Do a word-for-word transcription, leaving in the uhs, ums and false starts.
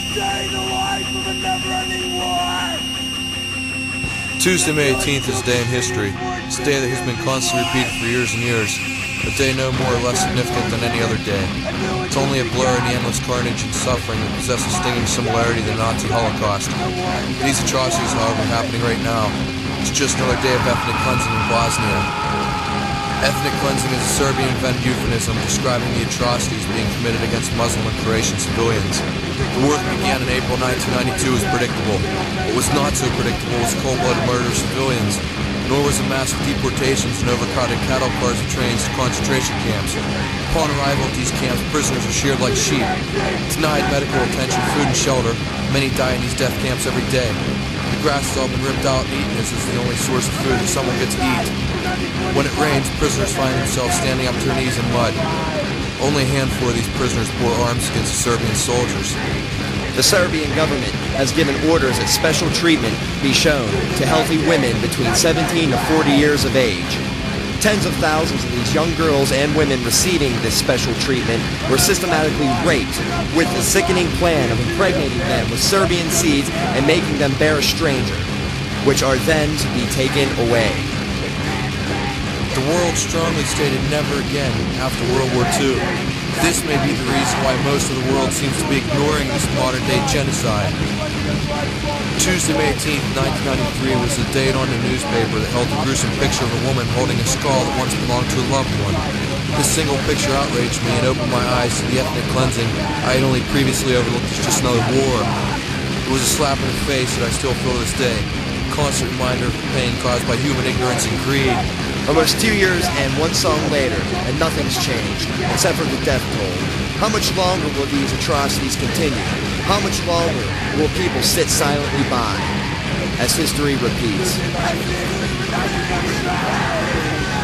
Tuesday, May eighteenth is a day in history. It's a day that has been constantly repeated for years and years. A day no more or less significant than any other day. It's only a blur in the endless carnage and suffering that possess a stinging similarity to the Nazi Holocaust. These atrocities, however, are happening right now. It's just another day of ethnic cleansing in Bosnia. Ethnic cleansing is a Serbian-invented euphemism describing the atrocities being committed against Muslim and Croatian civilians. The war that began in April nineteen ninety-two was predictable. What was not so predictable was cold-blooded murder of civilians, nor was the massive deportations and overcrowded cattle cars and trains to concentration camps. Upon arrival at these camps, prisoners are sheared like sheep, denied medical attention, food, and shelter. Many die in these death camps every day. The grass has all been ripped out and eaten as is the only source of food that someone gets to eat. When it rains, prisoners find themselves standing up to their knees in mud. Only a handful of these prisoners bore arms against the Serbian soldiers. The Serbian government has given orders that special treatment be shown to healthy women between seventeen to forty years of age. Tens of thousands of these young girls and women receiving this special treatment were systematically raped with the sickening plan of impregnating them with Serbian seeds and making them bear a stranger, which are then to be taken away. The world strongly stated never again after World War Two. This may be the reason why most of the world seems to be ignoring this modern-day genocide. Tuesday, May eighteenth, nineteen ninety-three was the date on the newspaper that held the gruesome picture of a woman holding a skull that once belonged to a loved one. This single picture outraged me and opened my eyes to the ethnic cleansing I had only previously overlooked as just another war. It was a slap in the face that I still feel to this day, a constant reminder of the pain caused by human ignorance and greed. Almost two years and one song later, and nothing's changed, except for the death toll. How much longer will these atrocities continue? How much longer will people sit silently by as history repeats?